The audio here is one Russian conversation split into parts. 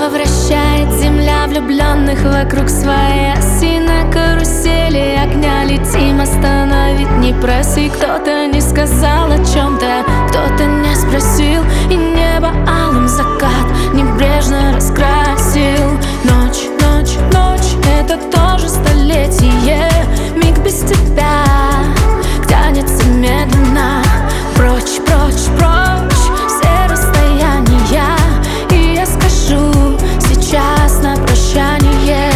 снова вращает земля влюбленных вокруг своей оси. На карусели огня летим, остановить не проси. Кто-то не сказал о чем-то, кто-то не спросил, и небо алым закат небрежно раскрасил. Ночь, ночь, ночь, это тоже столетие. Миг без тебя тянется медленно. Прочь, прочь, прочь все расстояния, и я скажу сейчас на прощание.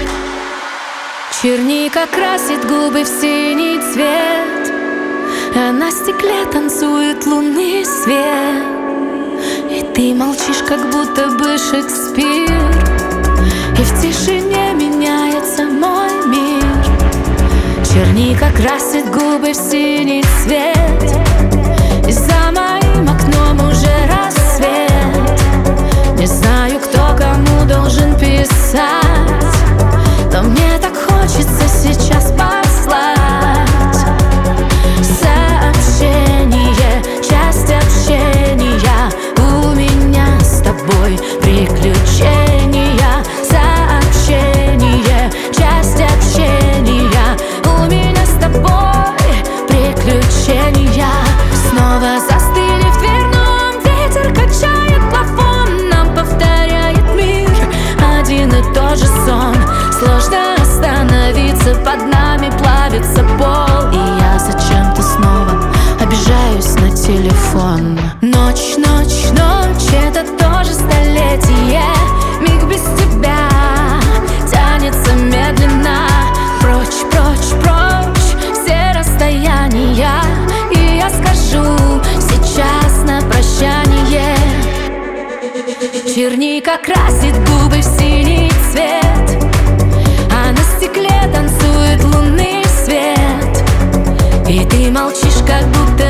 Черника красит губы в синий цвет, а на стекле танцует лунный свет. И ты молчишь, как будто бы Шекспир, и в тишине меняется мой мир. Черника красит губы в синий цвет, и за моим окном уже рассвет. Не знаю, кто кому должен писать, но мне так хочется сейчас послать сообщение, часть общения. У меня с тобой приключения. Сообщение, часть общения. У меня с тобой приключения. Снова застыли в дверном, ветер качает плафон, нам повторяет мир один и тот же сон. Сложно остановиться, под нами плавится пол, и я зачем-то снова обижаюсь на телефон. Ночь, ночь, ночь, это тоже столетие. Миг без тебя тянется медленно. Прочь, прочь, прочь все расстояния, и я скажу сейчас на прощание. Черника красит губы в синий цвет, а на стекле танцует лунный свет. И ты молчишь, как будто